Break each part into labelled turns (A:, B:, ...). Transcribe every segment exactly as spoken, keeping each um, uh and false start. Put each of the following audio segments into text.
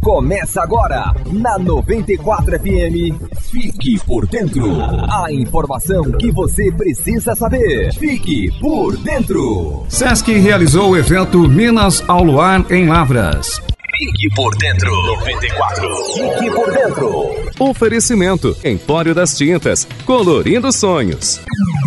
A: Começa agora, na noventa e quatro F M. Fique por dentro. A informação que você precisa saber. Fique por dentro.
B: Sesc realizou o evento Minas ao Luar em Lavras.
A: Fique por dentro. noventa e quatro. Fique por dentro.
C: Oferecimento: Empório das Tintas, colorindo sonhos.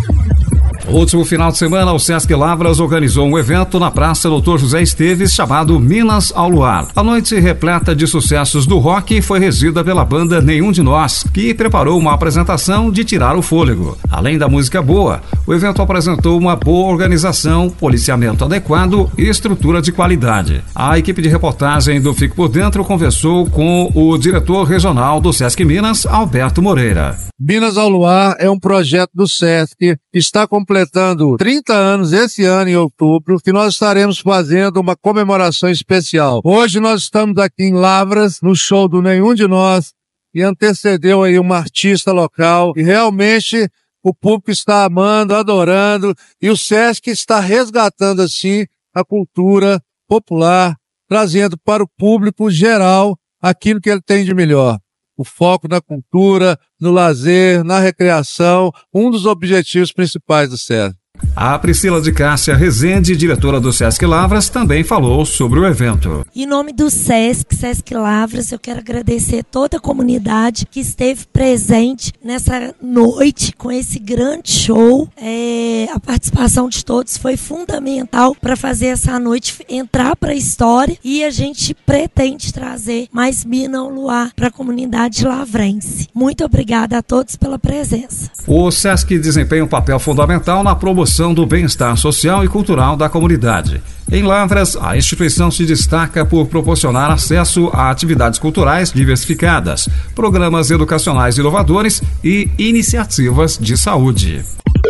B: No último final de semana, o Sesc Lavras organizou um evento na Praça doutor José Esteves chamado Minas ao Luar. A noite repleta de sucessos do rock foi regida pela banda Nenhum de Nós, que preparou uma apresentação de tirar o fôlego. Além da música boa, o evento apresentou uma boa organização, policiamento adequado e estrutura de qualidade. A equipe de reportagem do Fique por Dentro conversou com o diretor regional do Sesc Minas, Alberto Moreira.
D: Minas ao Luar é um projeto do Sesc que está completando trinta anos esse ano em outubro, que nós estaremos fazendo uma comemoração especial. Hoje nós estamos aqui em Lavras, no show do Nenhum de Nós, e antecedeu aí uma artista local, e realmente o público está amando, adorando, e o Sesc está resgatando assim a cultura popular, trazendo para o público geral aquilo que ele tem de melhor. O foco na cultura, no lazer, na recreação, um dos objetivos principais do Sesc.
B: A Priscila de Cássia Rezende, diretora do Sesc Lavras, também falou sobre o evento.
E: Em nome do Sesc, Sesc Lavras, eu quero agradecer toda a comunidade que esteve presente nessa noite com esse grande show. É, a participação de todos foi fundamental para fazer essa noite entrar para a história, e a gente pretende trazer mais Minas ao Luar para a comunidade lavrense. Muito obrigada a todos pela presença.
B: O Sesc desempenha um papel fundamental na promoção do bem-estar social e cultural da comunidade. Em Lavras, a instituição se destaca por proporcionar acesso a atividades culturais diversificadas, programas educacionais inovadores e iniciativas de saúde.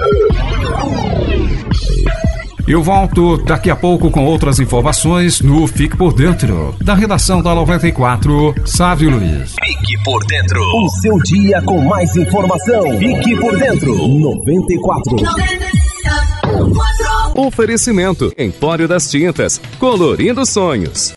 B: Eu volto daqui a pouco com outras informações no Fique por Dentro. Da redação da noventa e quatro, Sávio Luiz.
A: Fique por dentro. O seu dia com mais informação. Fique por dentro. noventa e quatro.
C: Oferecimento: Empório das Tintas, colorindo sonhos.